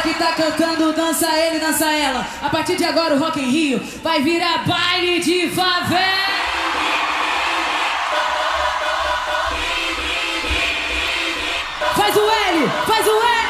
que tá cantando, dança ele, dança ela. A partir de agora o Rock in Rio vai virar baile de favela. Faz o L, faz o L.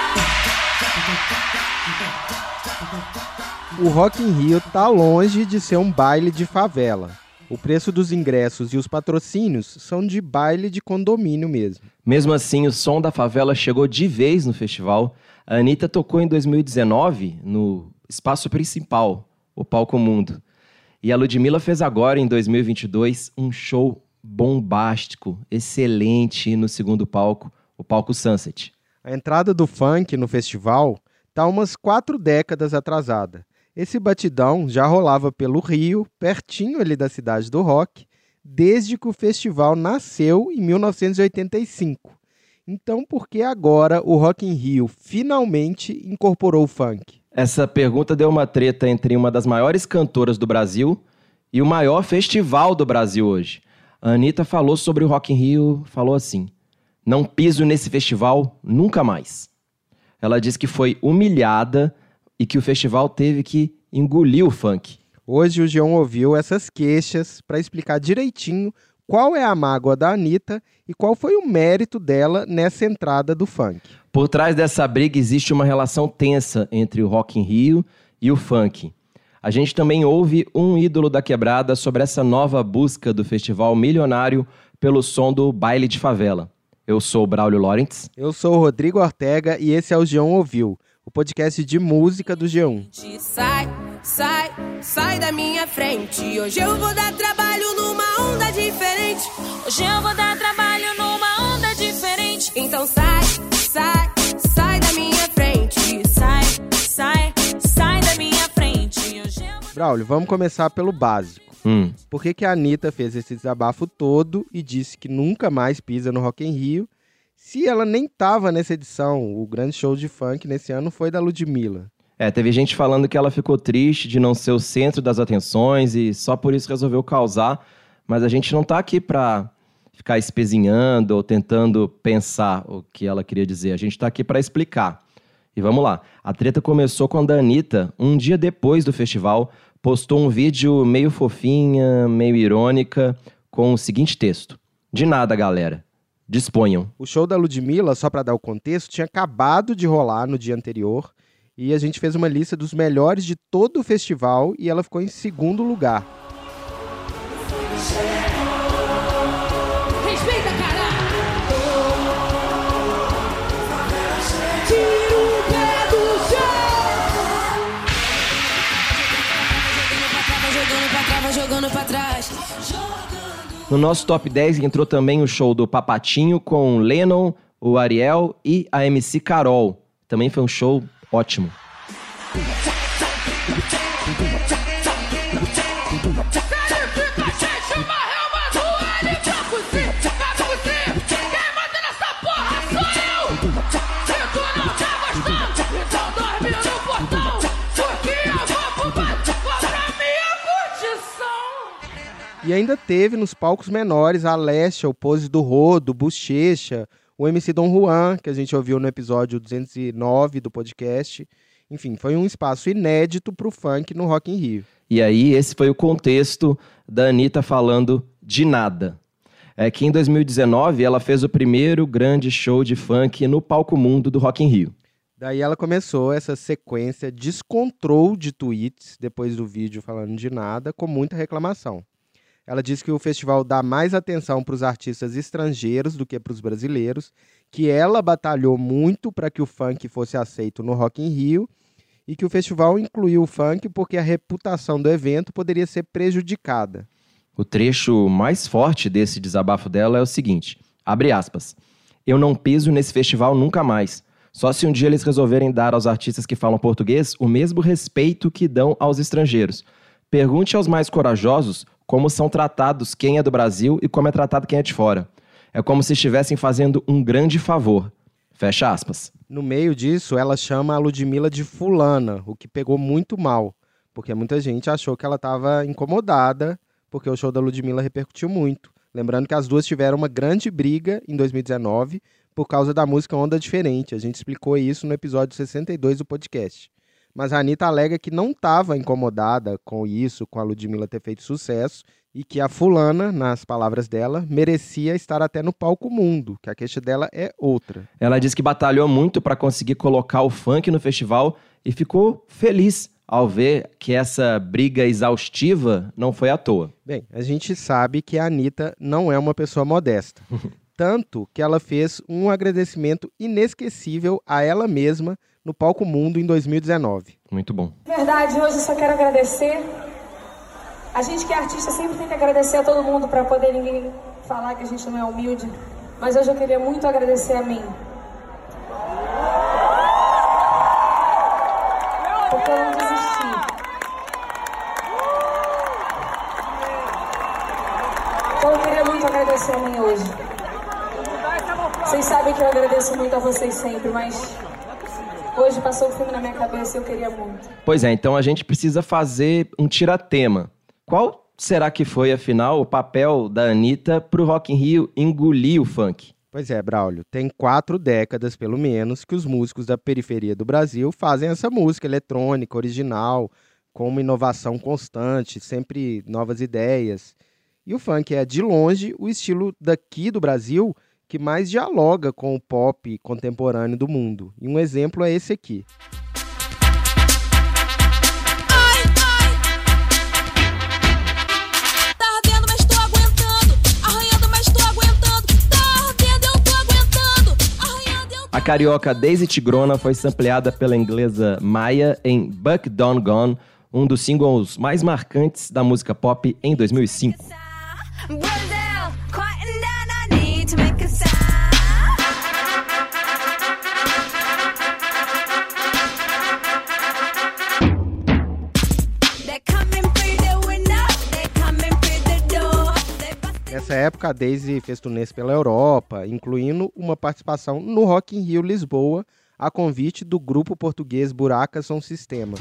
O Rock in Rio tá longe de ser um baile de favela. O preço dos ingressos e os patrocínios são de baile de condomínio mesmo. Mesmo assim, o som da favela chegou de vez no festival. A Anitta tocou em 2019 no espaço principal, o Palco Mundo. E a Ludmilla fez agora, em 2022, um show bombástico, excelente no segundo palco, o Palco Sunset. A entrada do funk no festival tá umas 4 décadas atrasada. Esse batidão já rolava pelo Rio, pertinho ali da cidade do rock, desde que o festival nasceu em 1985. Então, por que agora o Rock in Rio finalmente incorporou o funk? Essa pergunta deu uma treta entre uma das maiores cantoras do Brasil e o maior festival do Brasil hoje. A Anitta falou sobre o Rock in Rio, falou assim: "Não piso nesse festival nunca mais." Ela disse que foi humilhada e que o festival teve que engolir o funk. Hoje o Geão ouviu essas queixas para explicar direitinho qual é a mágoa da Anitta e qual foi o mérito dela nessa entrada do funk. Por trás dessa briga existe uma relação tensa entre o Rock in Rio e o funk. A gente também ouve um ídolo da quebrada sobre essa nova busca do festival milionário pelo som do baile de favela. Eu sou o Braulio Lawrence. Eu sou o Rodrigo Ortega e esse é o Geão Ouviu, o podcast de música do G1. Sai da minha frente. Hoje eu vou dar trabalho numa onda diferente. Hoje eu vou dar trabalho numa onda diferente. Então sai da minha frente. Sai da minha frente. Braulio, vamos começar pelo básico. Por que a Anitta fez esse desabafo todo e disse que nunca mais pisa no Rock in Rio, se ela nem estava nessa edição? O grande show de funk nesse ano foi da Ludmilla. Teve gente falando que ela ficou triste de não ser o centro das atenções e só por isso resolveu causar, mas a gente não tá aqui pra ficar espezinhando ou tentando pensar o que ela queria dizer, a gente tá aqui pra explicar. E vamos lá, a treta começou quando a Anitta, um dia depois do festival, postou um vídeo meio fofinha, meio irônica, com o seguinte texto: "De nada, galera. Disponham." O show da Ludmilla, só para dar o contexto, tinha acabado de rolar no dia anterior e a gente fez uma lista dos melhores de todo o festival e ela ficou em segundo lugar. Respeita, caralho! Tira o pé do chão! Jogando pra trás. No nosso top 10 entrou também o show do Papatinho com o Lennon, o Ariel e a MC Carol. Também foi um show ótimo. E ainda teve nos palcos menores a Alessia, o Pose do Rodo, Bochecha, o MC Dom Juan, que a gente ouviu no episódio 209 do podcast. Enfim, foi um espaço inédito pro funk no Rock in Rio. E aí, esse foi o contexto da Anitta falando de nada. É que em 2019 ela fez o primeiro grande show de funk no Palco Mundo do Rock in Rio. Daí ela começou essa sequência descontrol de tweets depois do vídeo falando de nada, com muita reclamação. Ela disse que o festival dá mais atenção para os artistas estrangeiros do que para os brasileiros, que ela batalhou muito para que o funk fosse aceito no Rock in Rio e que o festival incluiu o funk porque a reputação do evento poderia ser prejudicada. O trecho mais forte desse desabafo dela é o seguinte, abre aspas: "Eu não piso nesse festival nunca mais. Só se um dia eles resolverem dar aos artistas que falam português o mesmo respeito que dão aos estrangeiros. Pergunte aos mais corajosos como são tratados quem é do Brasil e como é tratado quem é de fora. É como se estivessem fazendo um grande favor." Fecha aspas. No meio disso, ela chama a Ludmilla de fulana, o que pegou muito mal, porque muita gente achou que ela estava incomodada, porque o show da Ludmilla repercutiu muito. Lembrando que as duas tiveram uma grande briga em 2019 por causa da música Onda Diferente. A gente explicou isso no episódio 62 do podcast. Mas a Anitta alega que não estava incomodada com isso, com a Ludmilla ter feito sucesso, e que a fulana, nas palavras dela, merecia estar até no palco mundo, que a queixa dela é outra. Ela disse que batalhou muito para conseguir colocar o funk no festival e ficou feliz ao ver que essa briga exaustiva não foi à toa. Bem, a gente sabe que a Anitta não é uma pessoa modesta. Tanto que ela fez um agradecimento inesquecível a ela mesma no Palco Mundo em 2019. Muito bom. De verdade, hoje eu só quero agradecer. A gente que é artista sempre tem que agradecer a todo mundo para poder ninguém falar que a gente não é humilde. Mas hoje eu queria muito agradecer a mim. Porque eu não desisti. Então eu queria muito agradecer a mim hoje. Vocês sabem que eu agradeço muito a vocês sempre, mas hoje passou o filme na minha cabeça e eu queria muito. Pois é, então a gente precisa fazer um tiratema. Qual será que foi, afinal, o papel da Anitta pro Rock in Rio engolir o funk? Pois é, Braulio, tem 4 décadas, pelo menos, que os músicos da periferia do Brasil fazem essa música eletrônica, original, com uma inovação constante, sempre novas ideias. E o funk é, de longe, o estilo daqui do Brasil que mais dialoga com o pop contemporâneo do mundo. E um exemplo é esse aqui. A carioca Daisy Tigrona foi sampleada pela inglesa Maya em Buck Done Gone, um dos singles mais marcantes da música pop em 2005. Nessa época, a Daisy fez turnês pela Europa, incluindo uma participação no Rock in Rio Lisboa, a convite do grupo português Buraca Som Sistema.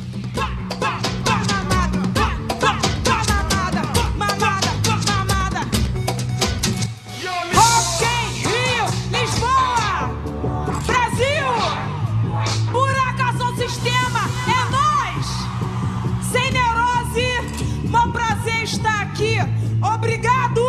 Rock in Rio, Lisboa, Brasil, Buraca Som Sistema, é nós! Sem neurose, bom prazer estar aqui. Obrigado!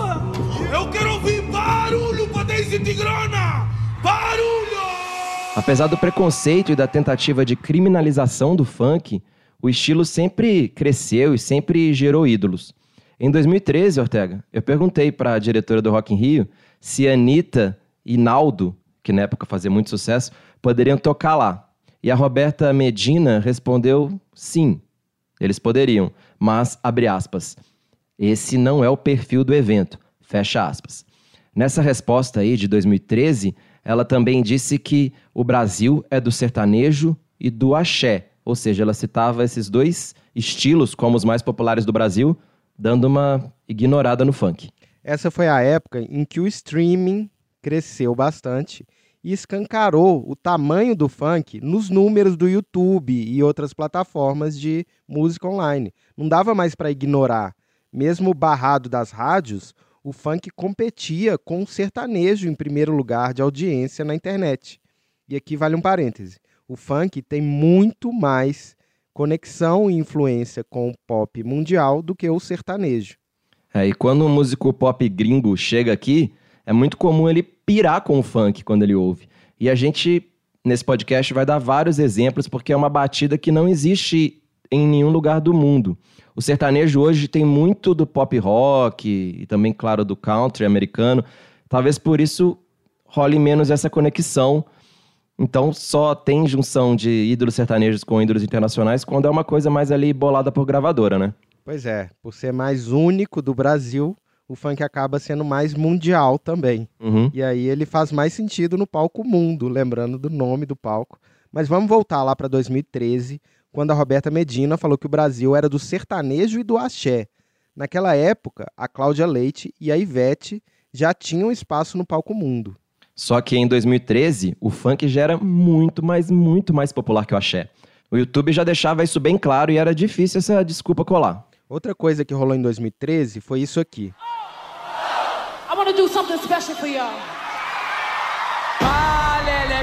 Eu quero ouvir barulho pra Daisy Tigrona! Barulho! Apesar do preconceito e da tentativa de criminalização do funk, o estilo sempre cresceu e sempre gerou ídolos. Em 2013, Ortega, eu perguntei para a diretora do Rock in Rio se Anitta e Naldo, que na época fazia muito sucesso, poderiam tocar lá. E a Roberta Medina respondeu sim, eles poderiam, mas, abre aspas, esse não é o perfil do evento, fecha aspas. Nessa resposta aí de 2013, ela também disse que o Brasil é do sertanejo e do axé, ou seja, ela citava esses dois estilos como os mais populares do Brasil, dando uma ignorada no funk. Essa foi a época em que o streaming cresceu bastante e escancarou o tamanho do funk nos números do YouTube e outras plataformas de música online. Não dava mais para ignorar. Mesmo barrado das rádios, o funk competia com o sertanejo em primeiro lugar de audiência na internet. E aqui vale um parêntese. O funk tem muito mais conexão e influência com o pop mundial do que o sertanejo. E quando um músico pop gringo chega aqui, é muito comum ele pirar com o funk quando ele ouve. E a gente, nesse podcast, vai dar vários exemplos, porque é uma batida que não existe em nenhum lugar do mundo. O sertanejo hoje tem muito do pop rock e também, claro, do country americano. Talvez por isso role menos essa conexão. Então só tem junção de ídolos sertanejos com ídolos internacionais quando é uma coisa mais ali bolada por gravadora, né? Pois é, por ser mais único do Brasil, o funk acaba sendo mais mundial também. Uhum. E aí ele faz mais sentido no palco mundo, lembrando do nome do palco. Mas vamos voltar lá para 2013, quando a Roberta Medina falou que o Brasil era do sertanejo e do axé. Naquela época, a Cláudia Leite e a Ivete já tinham espaço no palco mundo. Só que em 2013, o funk já era muito mais popular que o axé. O YouTube já deixava isso bem claro e era difícil essa desculpa colar. Outra coisa que rolou em 2013 foi isso aqui. I want to do something special for y'all.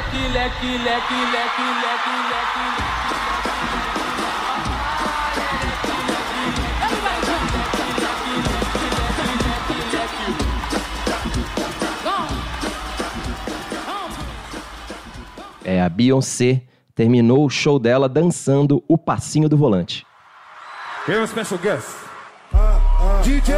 leque, leque, leque, leque, leque, leque. A Beyoncé terminou o show dela dançando o passinho do volante. We have a special guest. DJ!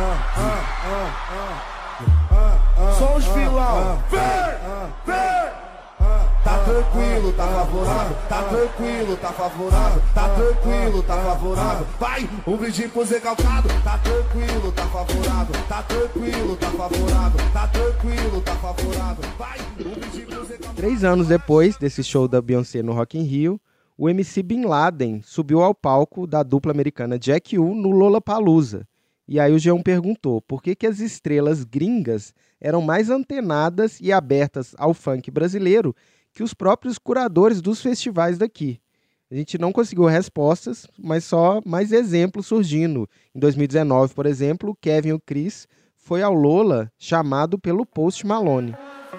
Sons vilão! Vem! Tá tranquilo, tá favorável. Tá tranquilo, tá favorável. Tá tranquilo, tá favorável. Vai, um brindinho pro Zé Calcado. Tá tranquilo, tá favorável. Tá tranquilo, tá favorável. Tá tranquilo, tá favorável. Vai, um brindinho pro Zé Calcado. 3 anos depois desse show da Beyoncé no Rock in Rio, o MC Bin Laden subiu ao palco da dupla americana Jack U no Lollapalooza. E aí o G1 perguntou por que as estrelas gringas eram mais antenadas e abertas ao funk brasileiro que os próprios curadores dos festivais daqui. A gente não conseguiu respostas, mas só mais exemplos surgindo. Em 2019, por exemplo, Kevin o Chris foi ao Lola chamado pelo Post Malone.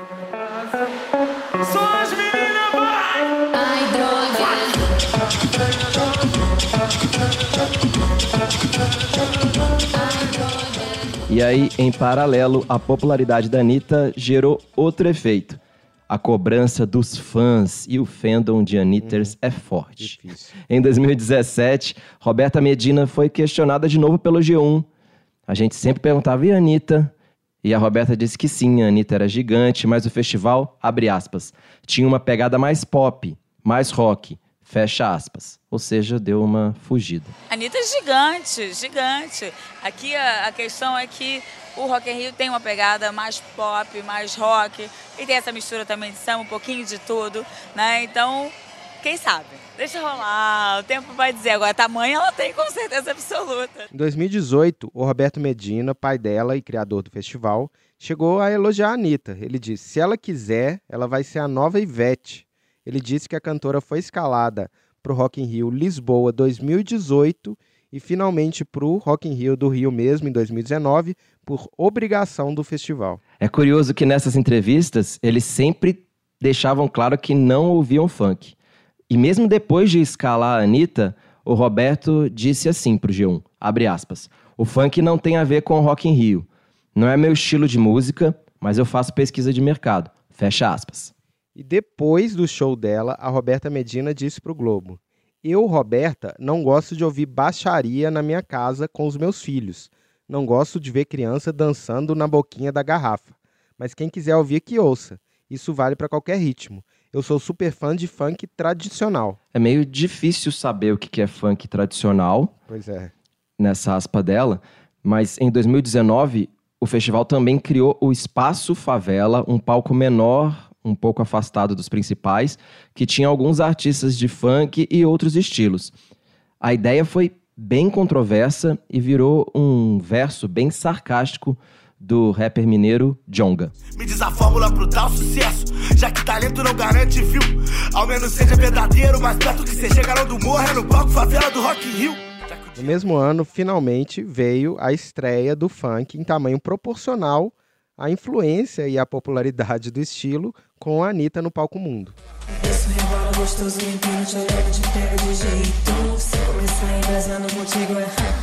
E aí, em paralelo, a popularidade da Anitta gerou outro efeito. A cobrança dos fãs e o fandom de Anitters é forte. Difícil. Em 2017, Roberta Medina foi questionada de novo pelo G1. A gente sempre perguntava, e a Anitta? E a Roberta disse que sim, a Anitta era gigante, mas o festival, abre aspas, tinha uma pegada mais pop, mais rock, fecha aspas. Ou seja, deu uma fugida. A Anitta é gigante, gigante. Aqui a questão é que o Rock in Rio tem uma pegada mais pop, mais rock, e tem essa mistura também de samba, um pouquinho de tudo, né? Então, quem sabe? Deixa rolar, o tempo vai dizer. Agora, tamanho ela tem com certeza absoluta. Em 2018, o Roberto Medina, pai dela e criador do festival, chegou a elogiar a Anitta. Ele disse, se ela quiser, ela vai ser a nova Ivete. Ele disse que a cantora foi escalada para o Rock in Rio Lisboa 2018 e finalmente para o Rock in Rio do Rio mesmo, em 2019, por obrigação do festival. É curioso que nessas entrevistas, eles sempre deixavam claro que não ouviam funk. E mesmo depois de escalar a Anitta, o Roberto disse assim pro G1, abre aspas, o funk não tem a ver com o Rock in Rio. Não é meu estilo de música, mas eu faço pesquisa de mercado. Fecha aspas. E depois do show dela, a Roberta Medina disse pro Globo, eu, Roberta, não gosto de ouvir baixaria na minha casa com os meus filhos. Não gosto de ver criança dançando na boquinha da garrafa. Mas quem quiser ouvir, que ouça. Isso vale para qualquer ritmo. Eu sou super fã de funk tradicional. É meio difícil saber o que é funk tradicional. Pois é. Nessa aspa dela. Mas em 2019, o festival também criou o Espaço Favela, um palco menor, um pouco afastado dos principais, que tinha alguns artistas de funk e outros estilos. A ideia foi bem controversa e virou um verso bem sarcástico do rapper mineiro Djonga. Me diz a fórmula pro tal sucesso, já que talento não garante view. Ao menos seja verdadeiro, mais perto que você chega do morro é no palco favela do Rock in Rio. No mesmo ano, finalmente, veio a estreia do funk em tamanho proporcional à influência e à popularidade do estilo com a Anitta no palco mundo. Isso rebola gostoso, então te olhando, te pega de jeito. Se começar embrasando contigo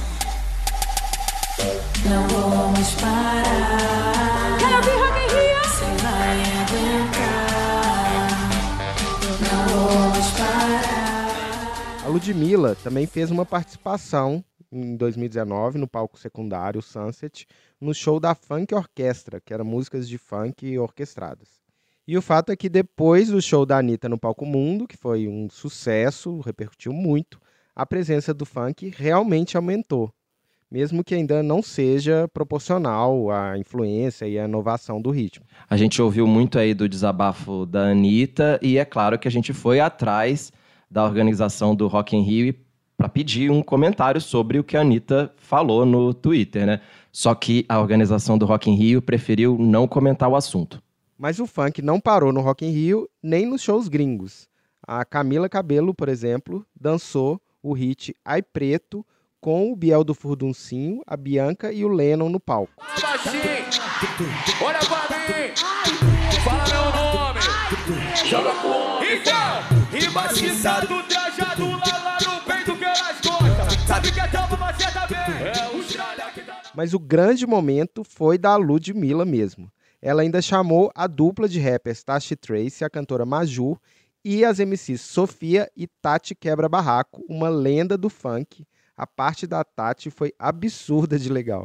não vamos parar. Quero ouvir Rock in Rio. Você vai aguentar. Não vamos parar. A Ludmilla também fez uma participação em 2019 no palco secundário Sunset, no show da Funk Orquestra, que era músicas de funk orquestradas. E o fato é que depois do show da Anitta no Palco Mundo, que foi um sucesso, repercutiu muito, a presença do funk realmente aumentou, mesmo que ainda não seja proporcional à influência e à inovação do ritmo. A gente ouviu muito aí do desabafo da Anitta e é claro que a gente foi atrás da organização do Rock in Rio para pedir um comentário sobre o que a Anitta falou no Twitter, né? Só que a organização do Rock in Rio preferiu não comentar o assunto. Mas o funk não parou no Rock in Rio nem nos shows gringos. A Camila Cabello, por exemplo, dançou o hit Ai Preto com o Biel do Furduncinho, a Bianca e o Lennon no palco. Olha pra mim, fala meu nome, joga com então, embaixado, trajado lá no peito que elas gostam. Sabe que é tampa, mas é também. É o Austrália que tá... Mas o grande momento foi da Ludmilla mesmo. Ela ainda chamou a dupla de rappers Tati Trace, a cantora Maju, e as MCs Sofia e Tati Quebra Barraco, uma lenda do funk. A parte da Tati foi absurda de legal.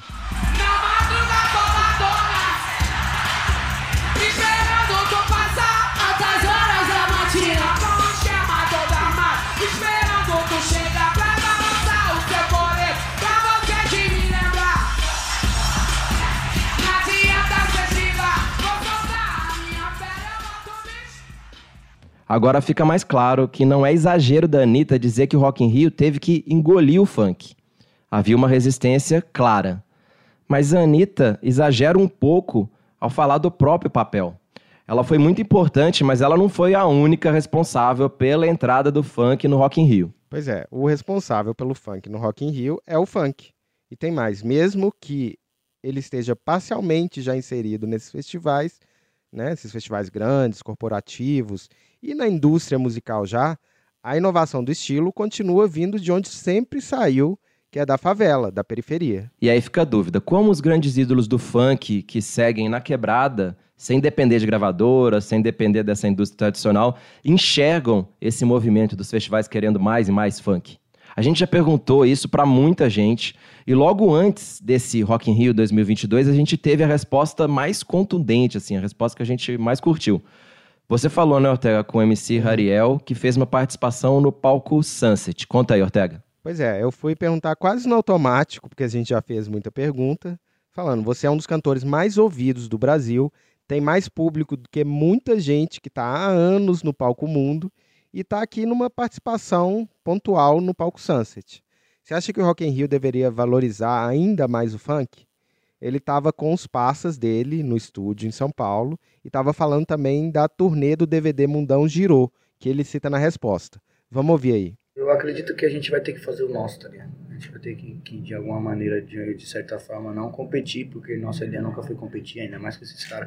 Agora fica mais claro que não é exagero da Anitta dizer que o Rock in Rio teve que engolir o funk. Havia uma resistência clara. Mas a Anitta exagera um pouco ao falar do próprio papel. Ela foi muito importante, mas ela não foi a única responsável pela entrada do funk no Rock in Rio. Pois é, o responsável pelo funk no Rock in Rio é o funk. E tem mais, mesmo que ele esteja parcialmente já inserido nesses festivais, né, esses festivais grandes, corporativos, e na indústria musical já, a inovação do estilo continua vindo de onde sempre saiu, que é da favela, da periferia. E aí fica a dúvida, como os grandes ídolos do funk que seguem na quebrada, sem depender de gravadora, sem depender dessa indústria tradicional, enxergam esse movimento dos festivais querendo mais e mais funk? A gente já perguntou isso para muita gente, e logo antes desse Rock in Rio 2022, a gente teve a resposta mais contundente, assim, a resposta que a gente mais curtiu. Você falou, né, Ortega, com o MC Hariel, que fez uma participação no palco Sunset. Conta aí, Ortega. Pois é, eu fui perguntar quase no automático, porque a gente já fez muita pergunta, falando, você é um dos cantores mais ouvidos do Brasil, tem mais público do que muita gente que está há anos no palco mundo e está aqui numa participação pontual no palco Sunset. Você acha que o Rock in Rio deveria valorizar ainda mais o funk? Ele estava com os passas dele no estúdio em São Paulo e estava falando também da turnê do DVD Mundão Girou, que ele cita na resposta. Vamos ouvir aí. Eu acredito que a gente vai ter que fazer o nosso, tá ligado? A gente vai ter que de alguma maneira, de certa forma, não competir, porque nossa ideia nunca foi competir, ainda mais com esses caras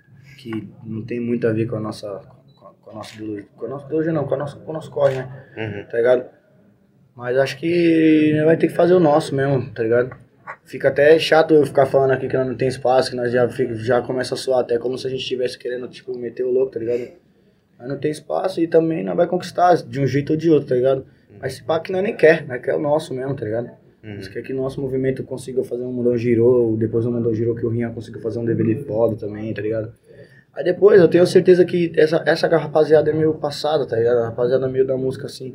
que não tem muito a ver com a nossa ideologia. Com a nossa ideologia não, com o nosso corre, né? Tá ligado? Mas acho que vai ter que fazer o nosso mesmo, tá ligado? Fica até chato eu ficar falando aqui que não tem espaço, que nós já começa a soar até como se a gente estivesse querendo, tipo, meter o louco, tá ligado? Mas não tem espaço e também não vai conquistar de um jeito ou de outro, tá ligado? Mas esse pá que nós nem quer, nós quer o nosso mesmo, tá ligado? Nós quer que o nosso movimento consiga fazer um Mundão Girou, depois do Mundão Girou que o Rinha consiga fazer um DVD foda também, tá ligado? Aí depois eu tenho certeza que essa rapaziada é meio passada, tá ligado? A rapaziada meio da música, assim,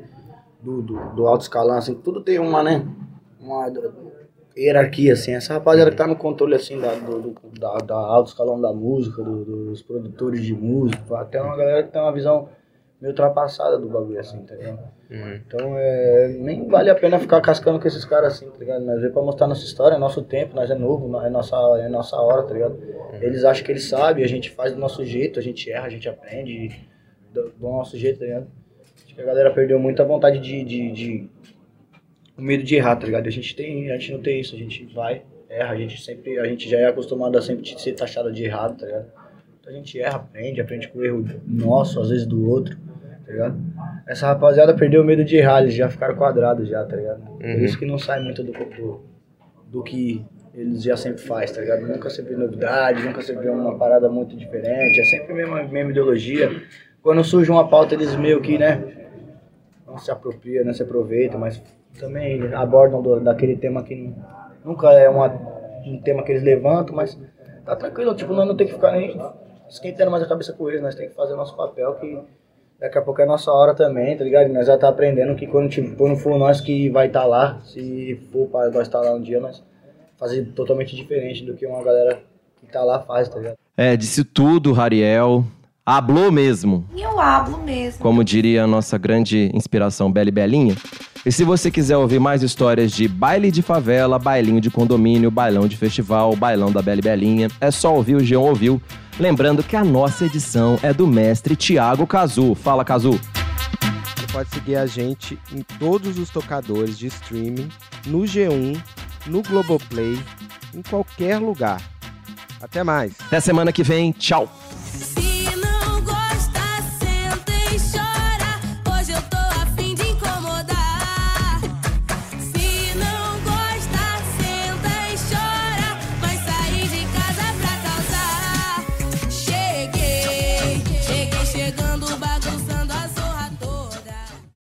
do alto escalão, assim, tudo tem uma, né? Uma hierarquia, assim, essa rapaziada que tá no controle, assim, da alto escalão da música, dos produtores de música, até uma galera que tem uma visão meio ultrapassada do bagulho, assim, tá ligado? Então, nem vale a pena ficar cascando com esses caras, assim, tá ligado? Nós veio pra mostrar nossa história, é nosso tempo, nós é novo, é nossa hora, tá ligado? Eles acham que eles sabem, a gente faz do nosso jeito, a gente erra, a gente aprende do nosso jeito, tá ligado? Acho que a galera perdeu muita vontade o medo de errar, tá ligado? A gente não tem isso, a gente vai, erra, a gente já é acostumado a sempre ser taxado de errado, tá ligado? Então a gente erra, aprende com o erro nosso, às vezes do outro, tá ligado? Essa rapaziada perdeu o medo de errar, eles já ficaram quadrados já, tá ligado? Por isso que não sai muito do que eles já sempre fazem, tá ligado? Nunca sempre novidade, nunca sempre uma parada muito diferente, é sempre a mesma ideologia. Quando surge uma pauta, eles meio que, né, não se apropriam, não se aproveitam, mas também abordam daquele tema que nunca é um tema que eles levantam, mas tá tranquilo, tipo, nós não tem que ficar nem esquentando mais a cabeça com eles, nós tem que fazer o nosso papel, que daqui a pouco é a nossa hora também, tá ligado? E nós já tá aprendendo que quando for nós que vai estar lá, se for para nós estar lá um dia, nós fazer totalmente diferente do que uma galera que tá lá faz, tá ligado? Disse tudo, Hariel. Hablou mesmo. Eu hablo mesmo. Como diria a nossa grande inspiração Beli Belinha. E se você quiser ouvir mais histórias de baile de favela, bailinho de condomínio, bailão de festival, bailão da Beli Belinha, é só ouvir o G1 Ouviu. Lembrando que a nossa edição é do mestre Thiago Cazu. Fala, Cazu. Você pode seguir a gente em todos os tocadores de streaming, no G1, no Globoplay, em qualquer lugar. Até mais. Até semana que vem. Tchau.